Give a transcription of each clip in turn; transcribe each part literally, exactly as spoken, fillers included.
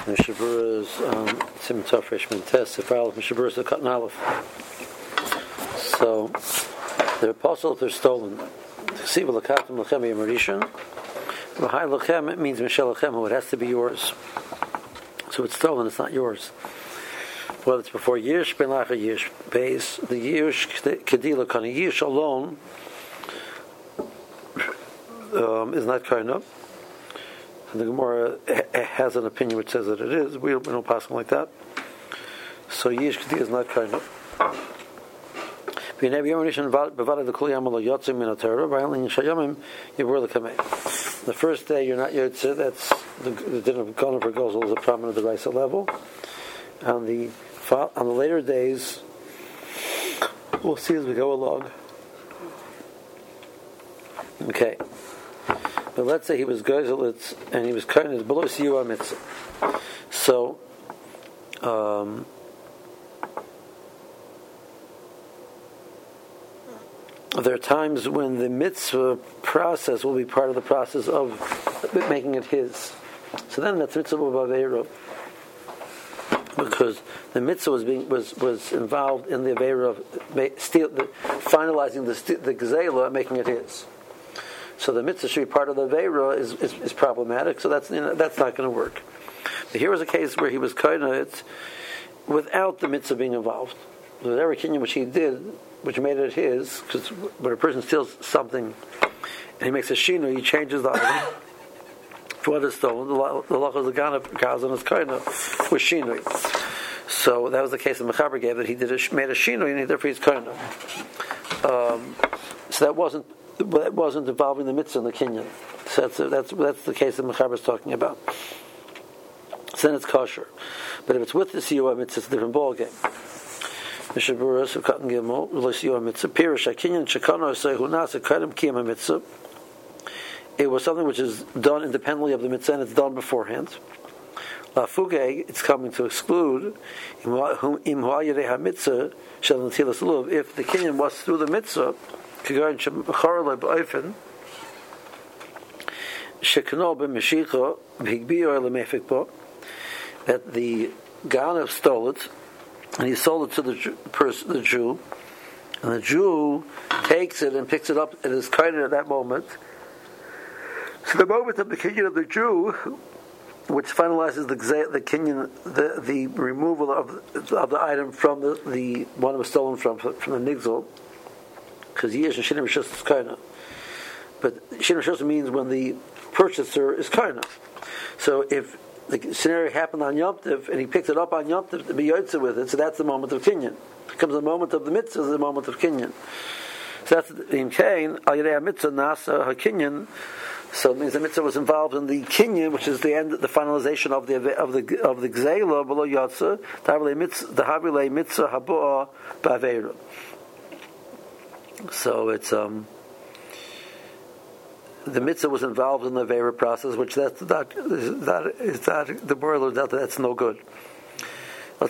Mishabura's Sim Tafresh Mentes, if Aleph Mishabura's a Katan Aleph. So, the apostle, if they're stolen, Siva Lakatim Lachem Yamarishan, Rahai Lachem, it means Michel Lachem, it has to be yours. So it's stolen, it's not yours. Whether it's before Yish, Ben Lacha Yish, base, the Yish, Kedila Kana Yish alone um, is not kind of. And the Gemara has an opinion which says that it is. We don't, we don't pass them like that. So Yish Kedila is not kind of. The first day you're not Yotze, that's the, the din of Kohen for Gozel is a prominent the Raisa level. On the on the later days, we'll see as we go along. Okay, but let's say he was Gozelitz and he was Kohen below Siyua Mitzvah. So, um, there are times when the mitzvah process will be part of the process of making it his. So then that's mitzvah b'aveira, because the mitzvah was being was, was involved in the aveira of steal, the, finalizing the the gzeila, making it his. So the mitzvah should be part of the aveira is, is is problematic. So that's you know, that's not going to work. But here was a case where he was kohenit without the mitzvah being involved. With every kinyan which he did, which made it his, because when a person steals something and he makes a shino, he changes the item for what is stolen. The lach of the ganav kazan is koina was shino. So that was the case that Mechaber gave, that he did a, made a shino and therefore he's koina. Um, so that wasn't that wasn't involving the mitzvah and the kinyan. So that's that's that's the case that Mechaber is talking about. So then it's kosher, but if it's with the siyua mitzvah, it's a different ball game. Mishaburas of Katan Gimel, L'Siyua Mitzvah, Pirish Akinyan Shekano Sehu Nasa Kadam Kiyama Mitzvah. It was something which is done independently of the mitzvah and it's done beforehand. La Fuge, it's coming to exclude Im Ha'yadei HaMitzvah Shel Natilas Luv. If the kinyan was through the mitzvah, Kigarin Shemachar Le Ba'ofen Shekano B'Meshicha V'Higbiyo Le Mefik Bo, that the Ganav stole it and he sold it to the person, the Jew, and the Jew takes it and picks it up and is kind at that moment. So the moment of the kinyan of the Jew, which finalizes the the kinyan, the the removal of of the item from the, the one it was stolen from from the nigzel, because yesh and shinim rishos is kaina, but shinim rishos means when the purchaser is kaina. So if the scenario happened on Yom Tov, and he picked it up on Yom Tov to be yotze with it, so that's the moment of kinyan. It comes the moment of the mitzvah, the moment of kinyan. So that's in Kain, al yirei mitzvah nasa hakinyan. So it means the mitzvah was involved in the kinyan, which is the end, the finalization of the of the of the gzeila below yotze. The havilei mitzvah haboah ba'aveira. So it's um. the mitzvah was involved in the Aveira process, which that's that that is that the boiler that that's no good. In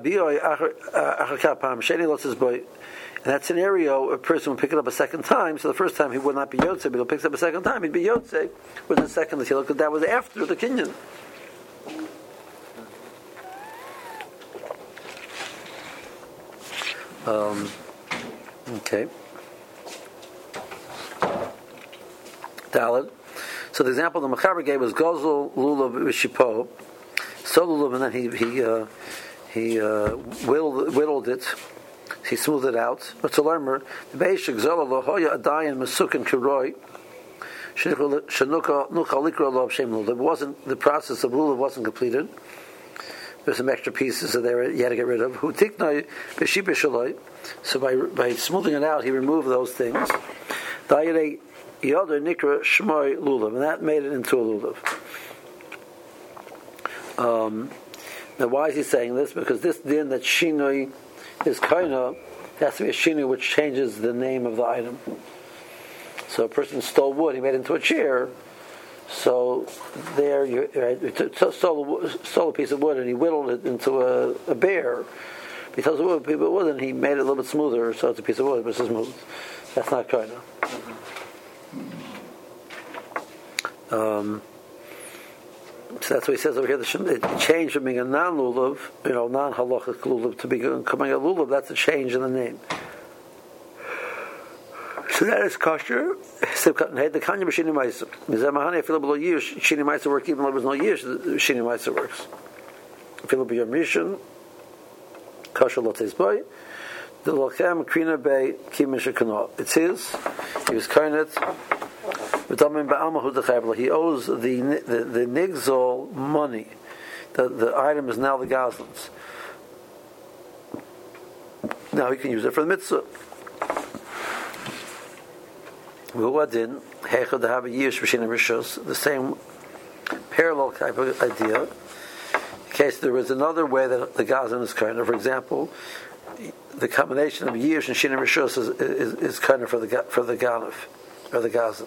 that scenario, a person would pick it up a second time. So the first time he would not be yotze, but he picks it up a second time, he'd be yotze. Within the second, because that was after the kinyan. Um, okay. Daled. So the example the Mechaber gave was Gozel Lulav Vishipo, so Lulav, and then he he uh, he uh, whittled, whittled it, he smoothed it out. But to learn more, the Beishik Zola Lohoya Adayan Masuk and Kiroi Shanuka Nuka Likra Lo Shem Lulav. It wasn't the process of Lulav wasn't completed. There's some extra pieces that there you had to get rid of. Hu Tiknoi Beshibah Shaloi. So by by smoothing it out, he removed those things. Dayere Yoder Nikra Shmoy Lulav, and that made it into a Lulav. Um, now, why is he saying this? Because this din that Shinoi is kaina has to be a Shinoi which changes the name of the item. So a person stole wood, he made it into a chair. So there, you, right, you stole, stole a piece of wood and he whittled it into a, a bear. He tells the wood, people wood, and he made it a little bit smoother, so it's a piece of wood, but it's smooth. That's not kaina. Um, So that's what he says over here. The change from being a non-lulav, you know, non-halachic lulav to becoming a lulav. That's a change in the name. So that is kosher. The kanya b'shini ma'aser. Mizeh mahani afilu b'lo yish shini ma'aser work even though there was no yish. Shini ma'aser works. Afilu b'yom rishon kosher lo teis the lochem krina bei kimisha kanal. It's his. He was kohenet. He owes the the, the nigzol money. The the item is now the gazlan's. Now he can use it for the mitzvah. The same parallel type of idea. In case there was another way that the gazlan is kind of, for example, the combination of yish and shina rishos is, is, is kind of for the for the ganef or the gazlan.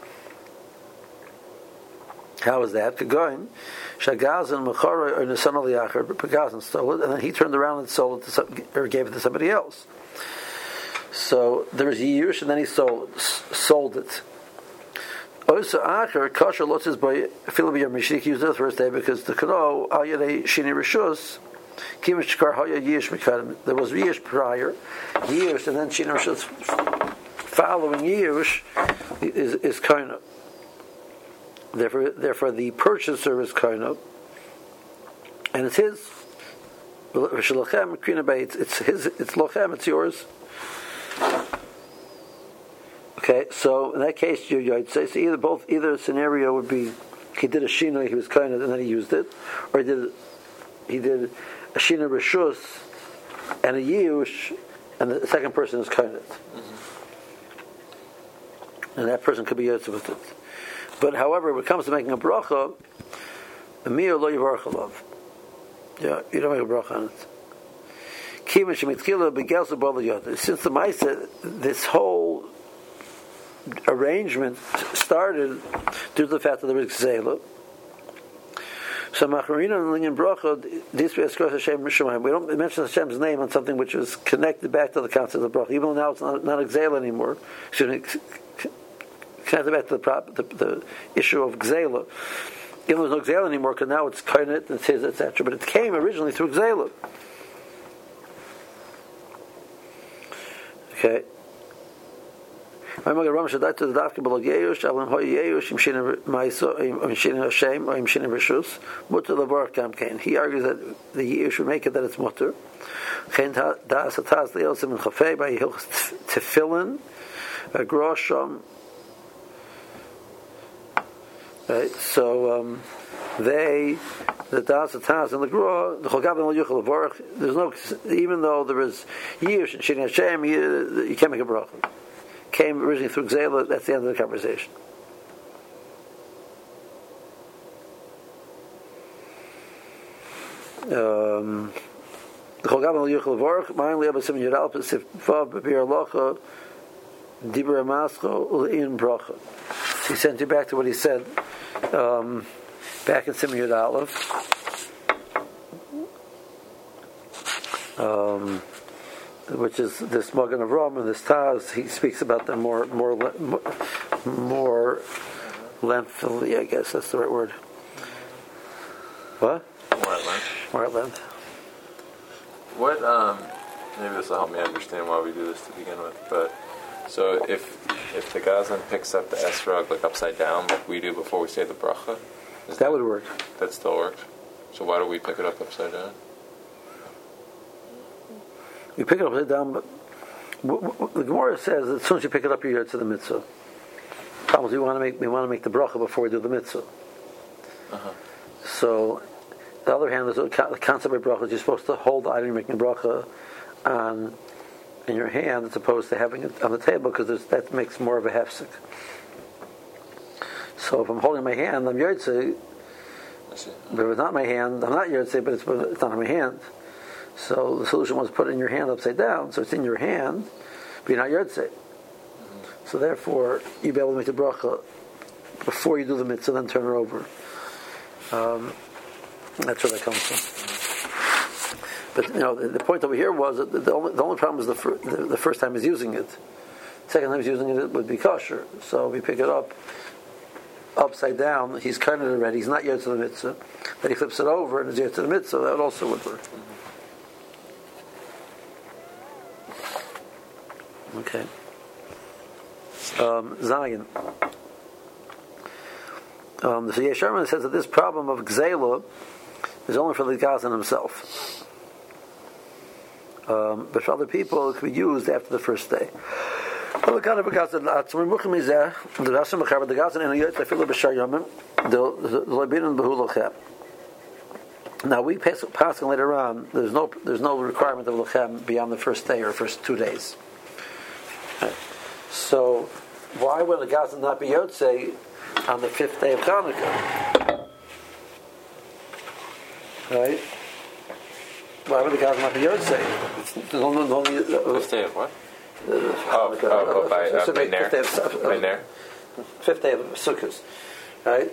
How is that? Going, Shagazan Mechara or Nisan Aliachar, Pagazan stole it, and then he turned around and sold it to some, or gave it to somebody else. So there was Yirush, and then he sold sold it. Also, Acher Kasher Lotzes by Philibiyah Mishik used it the first day because the Kano Al Yadei Shini Rishus Kimish Kar Haya Yish Mikadim. There was Yish prior, Yish, and then Shini Rishus following Yish is is kind of. Therefore, therefore, the purchaser is kohen, and it's his. It's it's his. It's lochem. It's yours. Okay, so in that case, you, you'd say so either both either scenario would be he did a shina, he was kohen, and then he used it, or he did he did a shina rishus and a yush, and the second person is kohen, mm-hmm. and that person could be yotze with it. But however, when it comes to making a bracha, a mir lo yivarach alav. Yeah, you don't make a bracha on it. Since the Maisa, this whole arrangement started due to the fact that there was Gzeila. So Macharina and Linyan Bracha, this way Hashem Mishamayim. We don't mention Hashem's name on something which is connected back to the concept of bracha, even though now it's not, not a Gzeila anymore. Excuse me, connected back to the, prop, the, the issue of Gzeila. Even though there's no Gzeila anymore, because now it's Kohenet and it's his, et cetera. But it came originally through Gzeila. Okay. So now it he argues that the Yeush would make it that it's mutter. Tefillin, grosham. Right, so um, they, the das, the taz, and the gro, the chogav and yuchal avorach. There's no, even though there is Yeush and Shini Hashem, you, you can't make a bracha. Came originally through Gzeila. That's the end of the conversation. Um, the chogav and yuchal avorach. Ma'in liabasim yidal pesif vav b'pir locha dibur amascho u'in bracha. He sent you back to what he said um, back in Simon Yud Aleph. Um, which is this Magen Avraham and this Taz. He speaks about them more, more, more lengthily. I guess that's the right word. What? More at length. More at length. What? Um, maybe this will help me understand why we do this to begin with. But so if if the Gazlan picks up the esrog like upside down, like we do before we say the bracha, that, that would work. That still works. So why do we pick it up upside down? You pick it upside down, but the Gemara says that as soon as you pick it up, you're to the mitzvah. The problem is we want to make we want to make the bracha before we do the mitzvah. Uh-huh. So, the other hand, there's a, the concept of bracha is you're supposed to hold the item you're making bracha on in your hand as opposed to having it on the table because that makes more of a hefsek. So if I'm holding my hand, I'm yotze. But if it's not my hand, I'm not yotze, but it's, it's not in my hand. So the solution was put it in your hand upside down, so it's in your hand, but you're not yotze. Mm-hmm. So therefore, you'll be able to make the bracha before you do the mitzvah, then turn it over. Um, that's where that comes from. But you know, the, the point over here was that the, the, only, the only problem is the, fir- the the first time he's using it. Second time he's using it, it would be kosher. So we pick it up. upside down, he's kind of already. He's not yet to the mitzvah. Then he flips it over and is yet to the mitzvah. That also would work. Okay. Um, Zion. Um, the Yesh Sherman says that this problem of Gzela is only for the Gazan himself. Um, but for other people, it can be used after the first day. Now we pass, pass later on. There's no there's no requirement of lechem beyond the first day or first two days. Right. So why would the Gazan not be Yotzei on the fifth day of Hanukkah? Right? Why would the Gazan not be Yotzei? There's only, only uh, fifth day of what? Uh, oh, oh, oh, by, uh, by Ner. Fifth day of, uh, by Ner. Fifth day of Sukkot, right?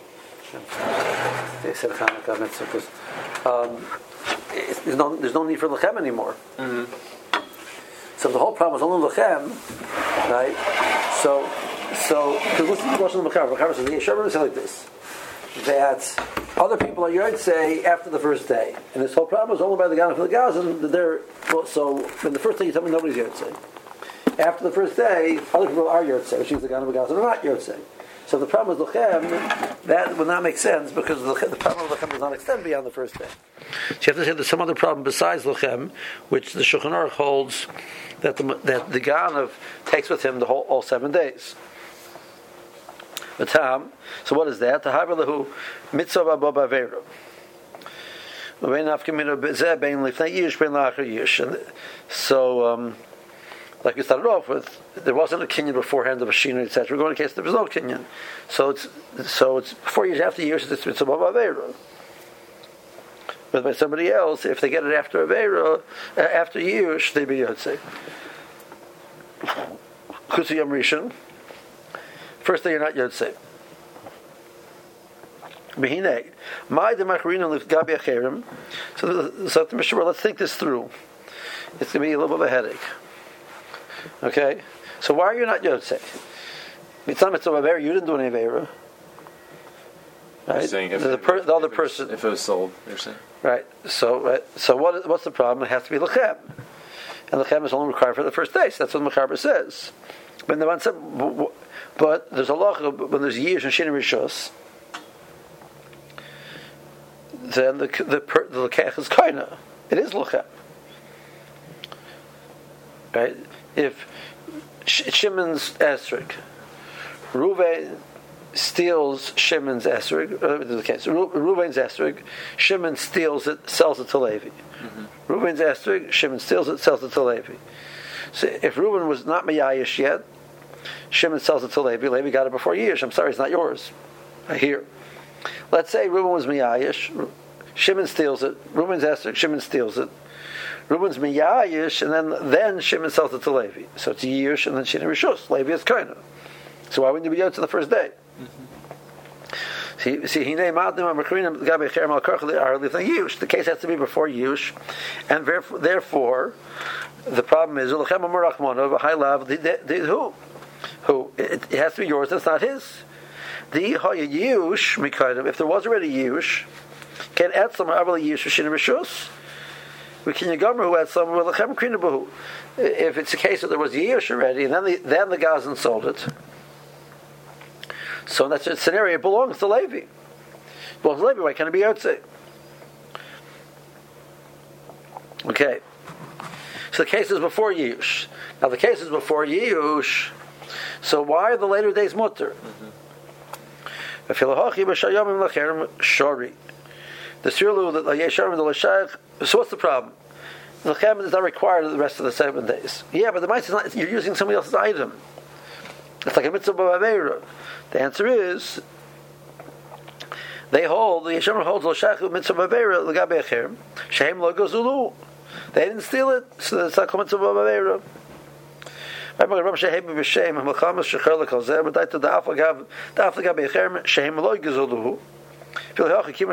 They said Hanukkah meant Sukkot. Um, there's no there's no need for lechem anymore. Mm-hmm. So the whole problem is only lechem, right? So so because listen to the question of the Mechaber. Mechaber says the Yeshua says like this, that other people are Yod say after the first day, and this whole problem is only by the Gazan for the Gazan that they're well, so in the first day you tell me nobody's Yod say. After the first day, other people are Yod say, which means the Gazan and the Gazan are not Yod say. So the problem with lechem, that would not make sense because the, the problem of lechem does not extend beyond the first day. So you have to say there's some other problem besides lechem, which the Shulchan Aruch holds that the that the Ganav takes with him the whole all seven days. The Tam. So what is that? The Havelahu mitzvah abba averu. So. Um, Like we started off with, there wasn't a kinyan beforehand of a shina, et cetera. We're going to case there was no kinyan, so it's so it's four years after years it's mitzvah aveira. But by somebody else, if they get it after aveira, uh, after years, they be yotzei. Kusi Yom Rishon. First day you're not yotzei. Behinei, my demachrina gabi acherim. So, so the Mishnah, let's think this through. It's going to be a little bit of a headache. Okay, so why are you not Yotzei? Mitzvah mitzvah aveira, you didn't do any aveira, right? If the, it, per, the other if person, if it was sold, you're saying, right? So, right, so what? What's the problem? It has to be lechem, and lechem is only required for the first day. So that's what the Mechaber says. But the one said, but there's a law when there's years and shini rishos, then the the the, the lekech is kaina. It is lechem, right? If Shimon's esrog, Reuven steals Shimon's esrog, uh, the case, Reuven's esrog, Shimon steals it, sells it to Levi. Mm-hmm. Reuven's esrog, Shimon steals it, sells it to Levi. So if Reuven was not Meyayish yet, Shimon sells it to Levi. Levi got it before Yish. I'm sorry, it's not yours. I hear. Let's say Reuven was Meyayish, Shimon steals it. Reuven's esrog, Shimon steals it. Reuben's miyayish, and then then Shimon sells it to Levi. So it's yish, and then Shimon rishus. Levi is kaina. So why wouldn't you be yotze the first day? See, see, he named out them Mechrinim Gabi Cherem Al Karchel are Yush. The case has to be before Yush, and therefore, therefore, the problem is Ulachem Amarachmon of a high level. Who, who? It, it has to be yours. That's not his. The Hoya Yush Mikaidim. If there was already Yush, can add some Avali Yush Shimon rishus. We can Gomer who had some with lechem krinabahu. If it's a case that there was years already, and then the then the Gazan sold it. So in that scenario, it belongs to Levi. It belongs to Levi. Why can't it be Yotzei? Okay. So the case is before Yush. Now the case is before Yush. So why are the later days mutter? The Sirlu, the Yesharim, the Lashach. So what's the problem? The Lechem is not required the rest of the seven days. Yeah, but the mitzvah is not. You're using somebody else's item. It's like a mitzvah b'aveira. The answer is they hold the Yesharim holds Lashach mitzvah b'aveira l'gabe acherim shehem lo gozulu. They didn't steal it, so it's like a mitzvah b'aveira. Rabbi Shehem b'shem ha'malchamas shechar l'kalzeh b'dayta da'af l'gabe acherim shehem lo gozulu. So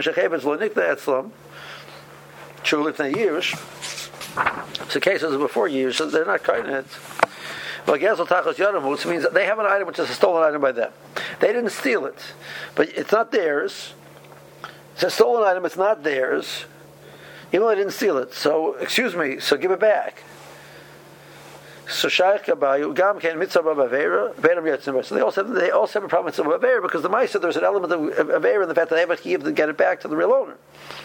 cases before years, so they're not kind of it. Well, Gezel Tachos Yadam, which means that they have an item which is a stolen item by them. They didn't steal it, but it's not theirs. It's a stolen item. It's not theirs, even though they didn't steal it. So, excuse me. So give it back. So shaykh kabayu gam ken mitzvah bavera beram yatzim. So they also have, they also have a problem with mitzvah bavera because the ma'aser there's an element of avera in the fact that they have to give to get it back to the real owner.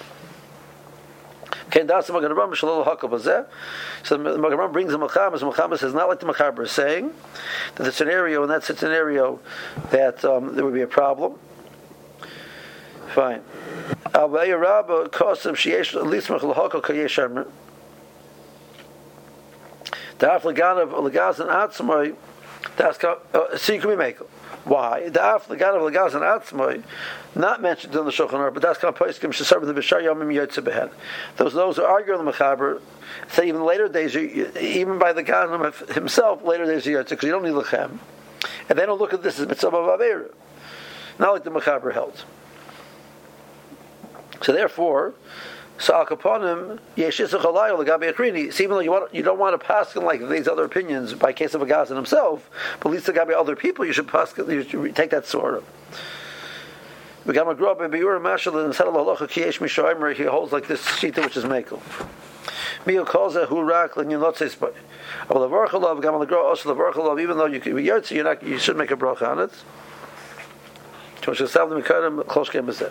Ken dasim Magen Avraham shalol hakol bazeh. So the Magen Avraham brings the Mechaber. So Mechaber says not like the Mechaber is saying that the scenario in that scenario that um, there would be a problem. Fine. Avaya Rabba kosim sheyesh at least mechal hakol kayesh amr. Da'af leganav legazan atzmai. That's so you can be makel. Why? Da'af leganav legazan atzmai. Not mentioned in the Shulchan Aruch, but that's kind of poskim shesarv the b'shar yomim yotze behen. Those those who argue on the Mechaber say even later days, even by the Ganem himself, later days yotze because you don't need lechem, and they don't look at this as mitzvah bavera, not like the Mechaber held. So therefore, Sa'al Kaponim Yeshisa Chalayo L'Gabi Akrini. Even though you want, you don't want to paskin like these other opinions by case of a Gazan himself, but at least the Gabi other people, you should paskin, you should take that sort. We got a grow up in Biur Mashal and Settle Halacha Kiyesh Mishoimer. He holds like this shita which is mekel. Mio calls it Hurak Len Yonot Says but the Varchalov Gamal the grow also the Varchalov. Even though you can be Yotzi, you're not, you should make a bracha on it. So she said the Mikarim Klosh Kem Bezeh.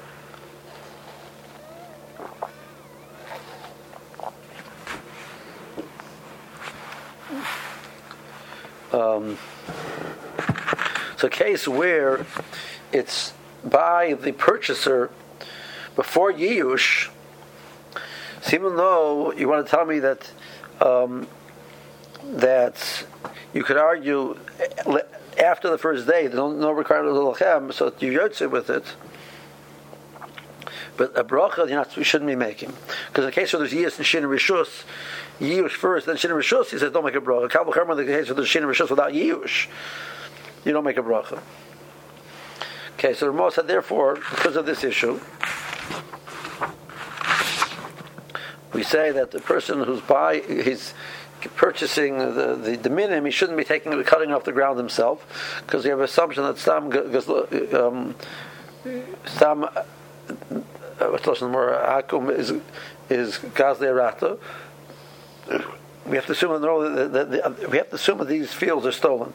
Um, it's a case where it's by the purchaser before Yiyush. So even though you want to tell me that um, that you could argue after the first day, there's no, no requirement of the lechem, so you yotze with it. But a bracha you're not, you shouldn't be making, because in the case where there's Yiyus and Shin and Rishus, Yiyush first, then Shin and Rishus, he says don't make a bracha. Kal v'chomer in the case where there's Shin and Rishus without Yiyush, you don't make a bracha. Okay, so Ramah said therefore, because of this issue, we say that the person who's buy, he's purchasing the the, the minim, he shouldn't be taking cutting off the ground himself, because we have an assumption that Stam um, Stam. What's lashon more akum is is gazle rata. We have to assume that, that, that we have to assume that these fields are stolen,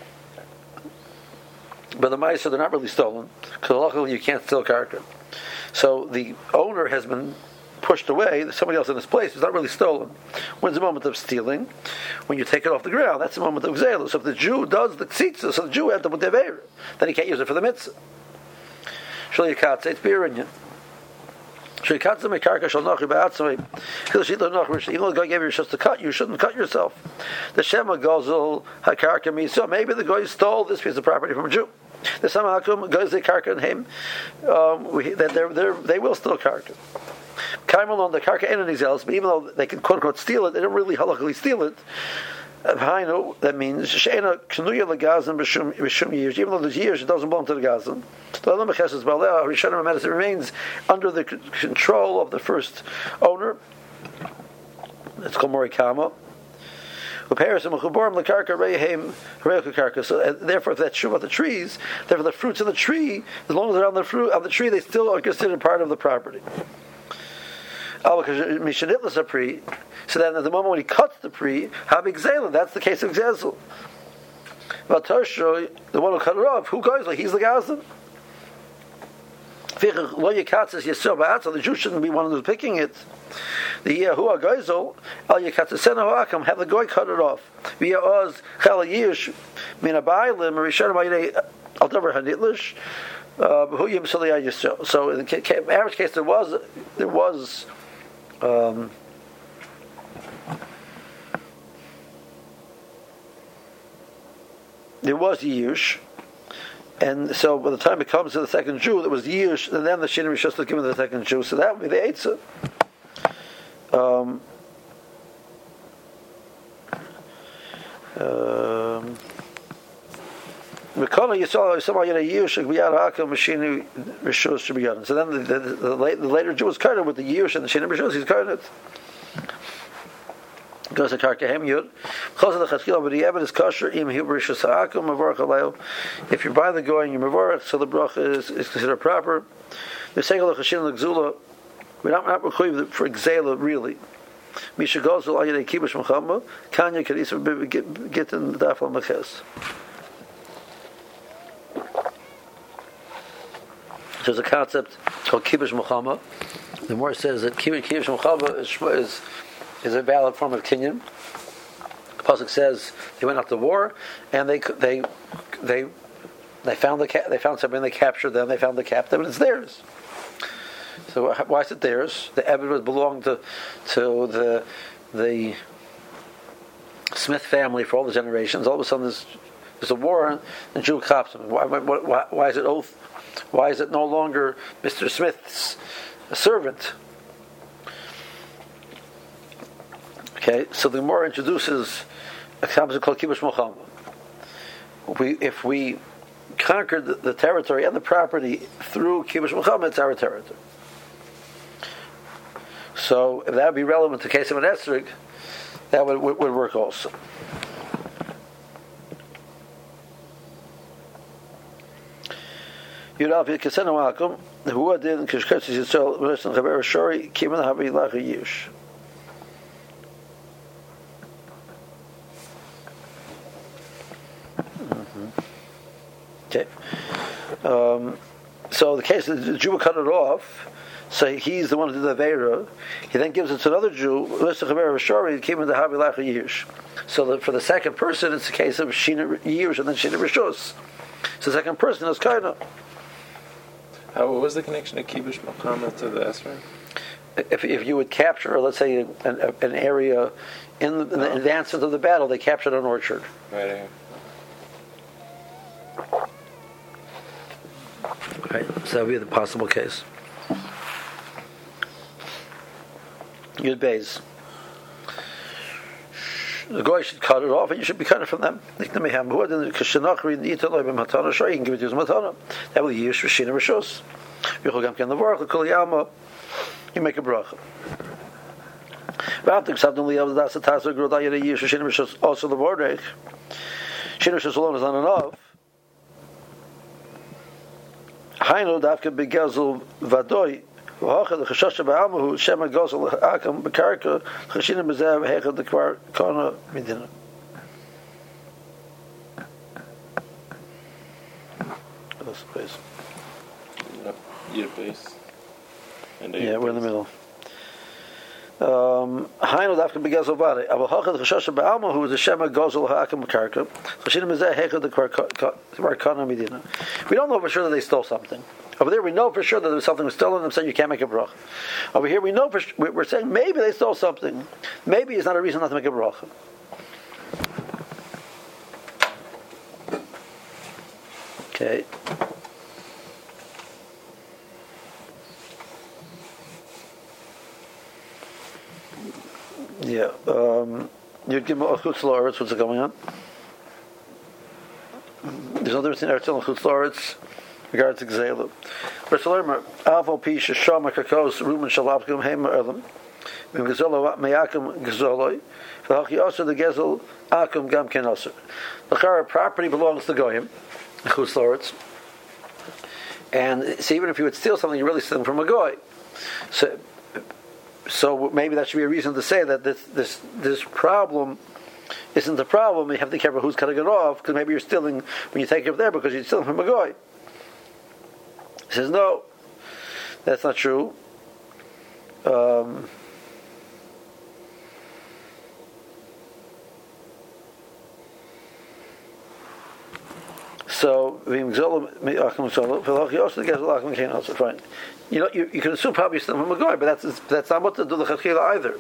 but the ma'aser they're not really stolen because luckily you can't steal karka. So the owner has been pushed away. Somebody else in his place is not really stolen. When's the moment of stealing? When you take it off the ground. That's the moment of gzela. So if the Jew does the tzitza, so the Jew ends up with the aveira, then he can't use it for the mitzvah. Shali Katz, it's Birinyan. Shali Katz, the Mekarka shall not be outside. Even though the guy gave you just to cut, you shouldn't cut yourself. The Shema Gozel Hakarka means so maybe the guy stole this piece of property from a Jew. The Samakum goes the Karka and him, um, that they're, they're, they will steal Karka. Kaimal on the Karka and anything else, but even though they can quote unquote steal it, they don't really halachically steal it. That means she'ena knuya legazan b'shum years. Even though there's years, it doesn't belong to the gazan. It remains under the control of the first owner. It's called morikama. So uh, therefore, if that's true about the trees, therefore the fruits of the tree, as long as they're on the fruit on the tree, they still are considered part of the property. So then at the moment when he cuts the pri, habig zela, that's the case of gzezel. But Tarsho, the one who cut it off, who goes like he's the gazan. So the Jew shouldn't be one who's picking it. The Yahuwah Geisel, Al Yakatsena Hakam, have the goy cut it off. Via Oz Chala Yish, Mina Bailim, Rishon Mayne Aldover Hanitlish, Behuyim Saliyah Yisrael. So in the average case there was there was um there was Yush, and so by the time it comes to the second Jew, there was Yush, and then the Shin Rishos was given to the second Jew, so that would be the Eitzah. Um, um, so then the, the, the, the later Jew was covered with the Yush and the Shin Rishos, he's covered it. Goes to Karkahem Yud. Close to the Chachila, but the evidence kosher im hibrishas ha'akum mavorach alayel. If you're by the goy and you're mavorach, so the bracha is, is considered proper. The segel chashin l'gzula. We're not not required for gzela really. Misha goes to ayidei kibush mechama. Kanya kadisa get in the dafal meches. There's a concept called kibush mechama. The Gemara says that kibush mechama is is is a valid form of kinyan. The pasuk says they went out to war and they they they they found the they found something, they captured them, they found the captive, and it's theirs. So why is it theirs? The Ebed belonged to to the the Smith family for all the generations. All of a sudden there's there's a war and the Jew cops them. Why, why, why is it oath? Why is it no longer Mister Smith's servant? Okay, so the Gemara introduces a concept called kibush mechama. We, if we conquered the, the territory and the property through kibush mechama, it's our territory. So, if that would be relevant to the case of an esrog, that would, would, would work also. Yudal v'kesenu akum who did in kishketz yisrael v'leshen chaber shori kimen havi lach yish. Okay. Um, so the case is the Jew cut it off, so he's the one who did the Aveira. He then gives it to another Jew, came in the Havilach Yish. So that for the second person, it's a case of Shina Yish and then Shina Rishos. So the second person is Kaina. How what was the connection of Kibush Mechama to the Esrog? If if you would capture, let's say, an, an area in the, in the advancement of the battle, they captured an orchard. Right here. Right, so that would be the possible case. Yud Beis. The guy should cut it off, and you should be cutting from them. You can give it to his matana. That will be Yish Rishina Rishos. You make a bracha. Also the Mordech. Shina Rishos alone is not enough. Hainu dafke begezel vadoi v'hocha the chashosh ba'almahu shema gozel akam b'karka chashina b'zev hecha the kvar kona medina. That's place. Your base. Yeah, we're in the middle. Hainu dafke begezel vadoi v'hocha the chashosh ba'almahu the shema gozel akam b'karka chashina b'zev hecha the kvar kona medina. We don't know for sure that they stole something. Over there, we know for sure that there was something was stolen. I'm saying you can't make a bracha. Over here, we know for sure, we're saying maybe they stole something. Maybe it's not a reason not to make a bracha. Okay. Yeah. Um, You'd give a chutz la'aretz. What's going on? There's no difference in Eretz and chutz la'aretz. Regards to Gzela. Rasulullah Avol Pi Shashama Kakos Rumen Shalapkum Hema Elam Vim Gzolo Meyakum Gzoloi V'Hachi also the Gezel Akum Gam Ken Osir. The Chara property belongs to Goyim, Chutz La'aretz, and so even if you would steal something, you're really stealing from a Goy. So, so maybe that should be a reason to say that this this this problem isn't a problem. You have to be careful who's cutting it off, because maybe you're stealing when you take it there because you're stealing from a Goy. He says, no, that's not true. Um, so, fine. You know, you, you can assume probably still from a guy, but that's that's not what to do the chachila either.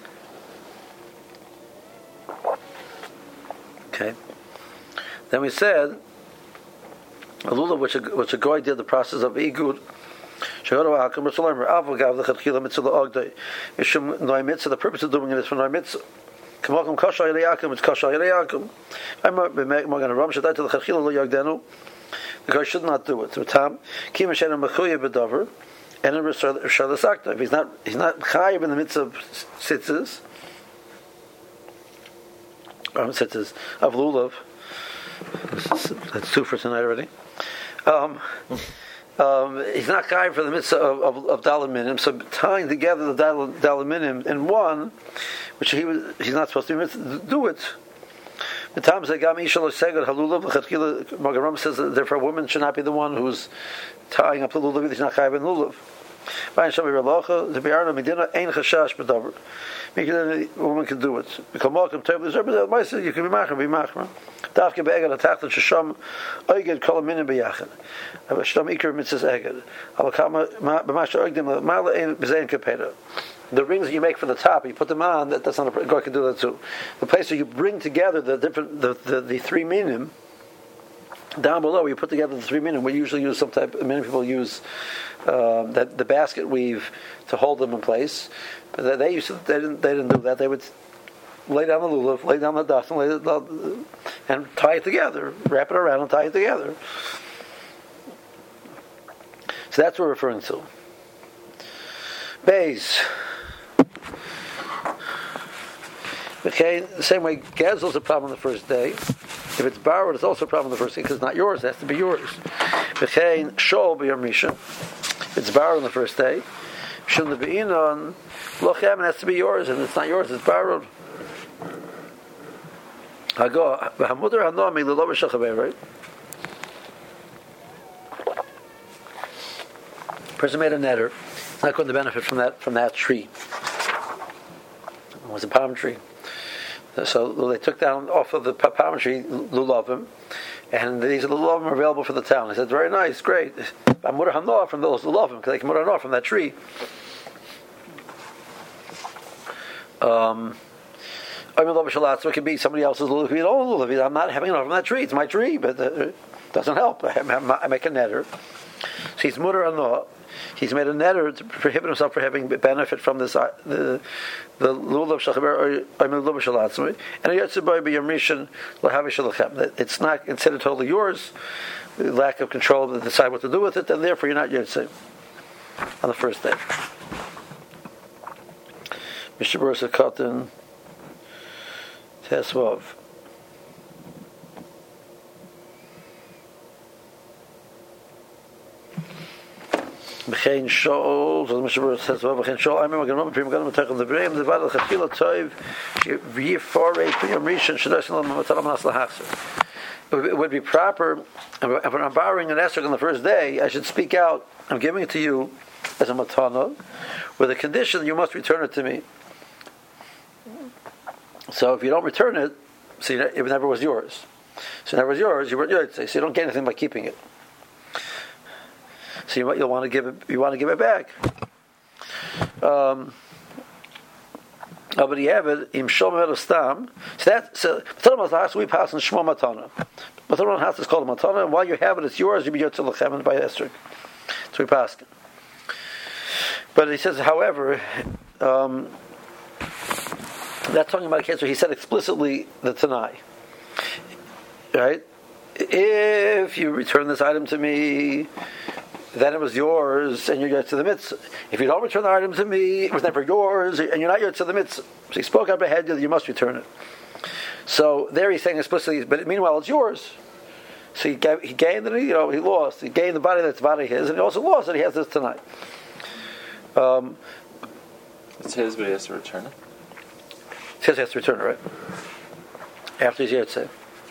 Okay. Then we said, a lulav which a, which a guy did the process of igud. The purpose of doing it is for noy mitzvah. K'mokum kosher yelei yakum, it's kosher yelei yakum. I'm going to ram shadai to the chachila lo yagdenu. The guy should not do it. So tam kim hashem mechuyev b'davar and in rishad sakta. If he's not he's not chayiv in the midst of sitzes, Um, such as of lulav. That's two for tonight already. Um, um, he's not chayav for the mitzvah of, of, of dalet minim. So tying together the dalet minim in one, which he was, he's not supposed to do it. The time says Magen says that therefore a woman should not be the one who's tying up the lulav. He's not chayav in lulav. A woman can do it. You can be machmer. Dafke be'eged atachton shesham oiged kol minim beyachid. Shtam ikar mitzvahs eged. Alakama b'masha oigdim ma'ala ein b'zein kapeda. The rings that you make from the top, you put them on. That, that's not a God can do that too. The place where you bring together the different the, the, the three minim. Down below, you put together the three minim. We usually use some type. Many people use uh, that the basket weave to hold them in place. But they used to, they didn't they didn't do that. They would lay down the lulav, lay down the dust, and, lay it, and tie it together, wrap it around and tie it together. So that's what we're referring to. Bays. Okay, the same way Gezel's a problem on the first day. If it's borrowed, it's also a problem on the first day because it's not yours. It has to be yours. Okay, Shol b'yom rishon. If it's borrowed on the first day, Shul nebe'inon lochem, it has to be yours, and it's not yours. It's borrowed. Hago v'hamudar hanomi l'lo b'shachavei. Right? Person made a netter. It's not going to benefit from that from that tree. It was a palm tree. So they took down off of the palm tree lulavim, and these lulavim are available for the town. They said, "Very nice, great." I'm murah hanoah from those lulavim because they can murah hanoah from that tree. Um, I mean, so it could be somebody else's lulav. Oh, I'm not having enough from that tree. It's my tree, but uh, it doesn't help. I, I make a netter. So he's murah hanoah. He's made a netter to prohibit himself from having benefit from this uh, the the lulav shachaber or I mean lulav shalatzmi and yotzebai b'yom rishon lahavish shalachem. It's not considered totally yours. The lack of control to decide what to do with it, and therefore you're not yotzei on the first day. Mister Bursa Katan Tesvav. B'chein shol, so the Mishnah says, "B'chein shol, I'm going to go to the Tech of the Breim. The Vada Chafila Toiv, V'yiforei P'yom Rishon Shadoshin Lo Matalam Nas Lahachser." It would be proper if I'm borrowing an esrog on the first day. I should speak out. I'm giving it to you as a matana, with a condition that you must return it to me. So if you don't return it, see, it never was yours. So it never was yours. You weren't yours. So you don't get anything by keeping it. So you you'll want to give it. You want to give it back. Um, oh, but you have it im shom stam. So that so last we pass in shmo matana. Matana has to call matana, and while you have it, it's yours. You be yotzei lechem by esrog. So we pass. But he says, however, um, that's talking about a case where he said explicitly the Tanai, right? If you return this item to me, then it was yours, and you're to the mitzvah. If you don't return the item to me, it was never yours, and you're not to the mitzvah. So he spoke up ahead, you must return it. So there he's saying explicitly, but meanwhile it's yours. So he, gave, he gained, and you know, he lost. He gained the body that's body his, and he also lost that he has this tonight. Um, it's his, but he has to return it. It says he has to return it, right? After he's Yetzeh.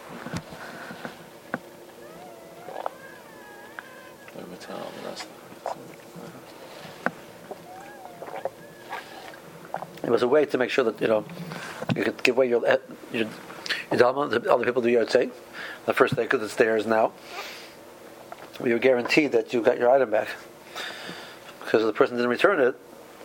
It was a way to make sure that, you know, you could give away your your, your Dalma, the other people do Yetzeh the first day because it's theirs now. You're guaranteed that you got your item back. Because if the person didn't return it,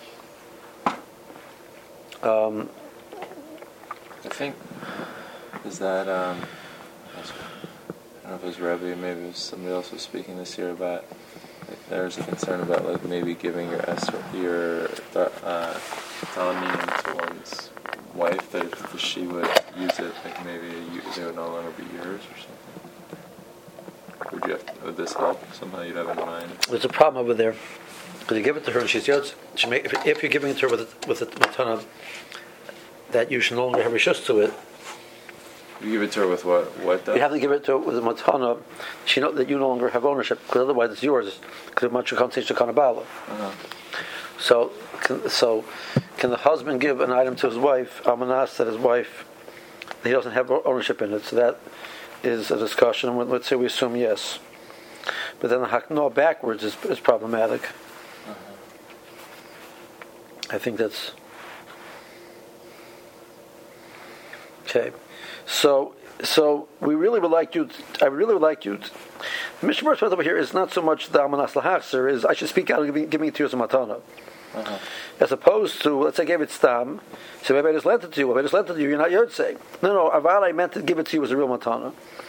um, I think is that um, I don't know if it was Rebbe, maybe it was somebody else was speaking this year about like, there's a concern about like maybe giving your Esther, your uh, Talamim to one's wife that if she would use it, like maybe it would no longer be yours or something. Would you have, would this help somehow? You'd have in mind. There's a problem over there. Because you give it to her and she's yours. She make, if, if you're giving it to her with a, with a, with a ton of that you should no longer have rishus to it, You give it to her with what? What though? You have to give it to her with a matana. She know that you no longer have ownership, because otherwise it's yours. Because much you can't say shekanabala. Uh-huh. So, can, so can the husband give an item to his wife? Almanas that his wife, he doesn't have ownership in it. So that is a discussion. Let's say we assume yes, but then the hakno backwards is, is problematic. Uh-huh. I think that's okay. So, so we really would like you. To, I really would like you. To, the Mishnah Berurah over here is not so much the almanas lahachzer. Is I should speak out and give me to you as a matana, uh-huh. as opposed to, let's say I gave it stam. So maybe I just lent it to you. If I just lent it to you, you're not yotzei. No, no. Aval I meant to give it to you as a real matana.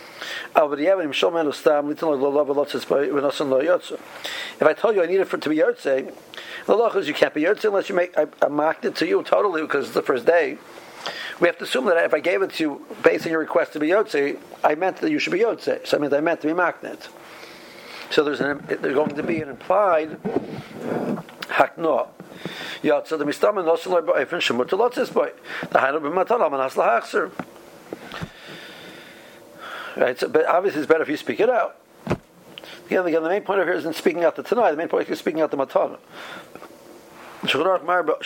If I told you I need it for to be yotzei, the law is you can't be yotzei unless you make. I, I mocked it to you totally because it's the first day. We have to assume that if I gave it to you based on your request to be yotzei, I meant that you should be yotzei. So I mean, I meant to be maknet. So there's an, there's going to be an implied hakno. Yotzei the mistaman nosin loy ba'ifin shemut to lotzis boy. The hainu b'matan almanas lahachzer. Right. So, but obviously, it's better if you speak it out. Again, again, the main point of here isn't speaking out the tanai. The main point is speaking out the matana. So then,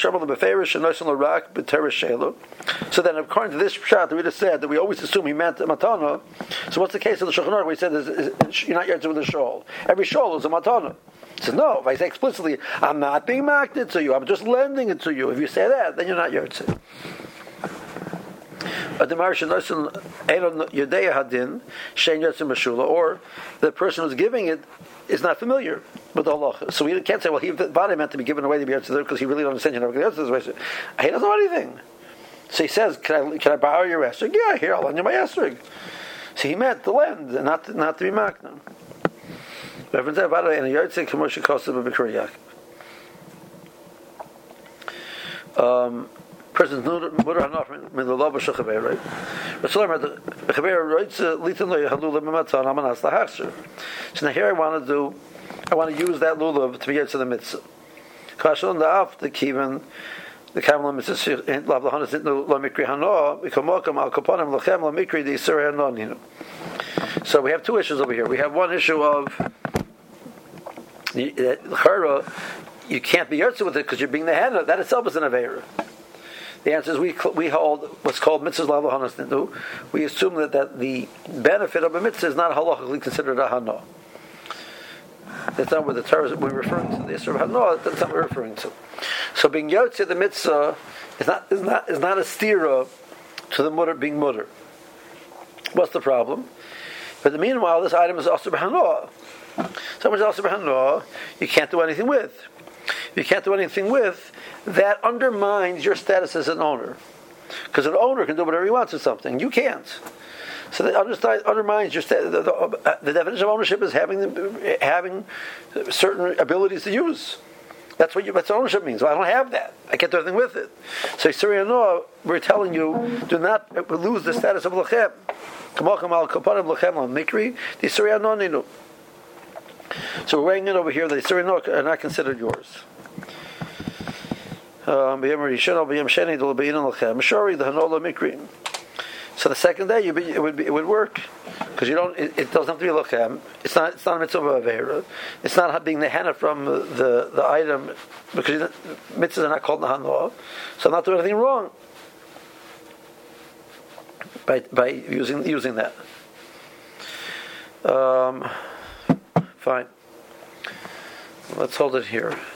according to this shot that we just said, that we always assume he meant a matana. So, what's the case of the Shulchan Aruch where he said is, is, you're not yet with a shawl? Every shawl is a matana. He said, no. If I say explicitly, I'm not being marked to you, I'm just lending it to you. If you say that, then you're not yotzei. Or the person who's giving it is not familiar with the halacha. So we can't say, well, he body meant to be given away to be yotzei because he really don't understand. You never get this way. So, he doesn't know anything. So he says, "Can I can I borrow your esrog? Yeah, here I'll lend you my esrog." So he meant to lend, and not to, not to be makna. Um. Person's mutter hanaf min the love of chaver, right? But so the chaver writes litin lo halula b'matan amanas lahachzer. So now here I want to do, I want to use that lulav to be to the mitzvah. Kashon da'af the kiven the kamal mitzvah in lav lahanas itnu lo mikri hano bikamokam al kaponim lachem lo mikri the isur hanoninu. So we have two issues over here. We have one issue of the chara. You can't be yotzei with it because you're being the henna. That itself is an aveira. The answer is we we hold what's called mitzvahs la'alahanas nindu. We assume that, that the benefit of a mitzvah is not halachically considered a hana. That's not what the Torah is. We're referring to the issue of hana. That's not what we're referring to. So being yotzei the mitzvah is not is not is not a stira to the mutter being mutter. What's the problem? But meanwhile, this item is also b'hana. So much also b'hana, you can't do anything with. If you can't do anything with, that undermines your status as an owner. Because an owner can do whatever he wants with something. You can't. So that undermines your status. The, the, the definition of ownership is having the, having certain abilities to use. That's what, you, that's what ownership means. Well, I don't have that. I can't do anything with it. So Surya Noah, we're telling you, do not lose the status of Lachem. So we're weighing in over here that the Surya Noah are not considered yours. Um, so the second day, you be, it would be, it would work because you don't. It, it doesn't have to be lochem. It's not. It's not a mitzvah of avera. It's not being the henna from the, the, the item because mitzvahs are not called nahanoah. So I'm not doing anything wrong by by using using that. Um, fine. Let's hold it here.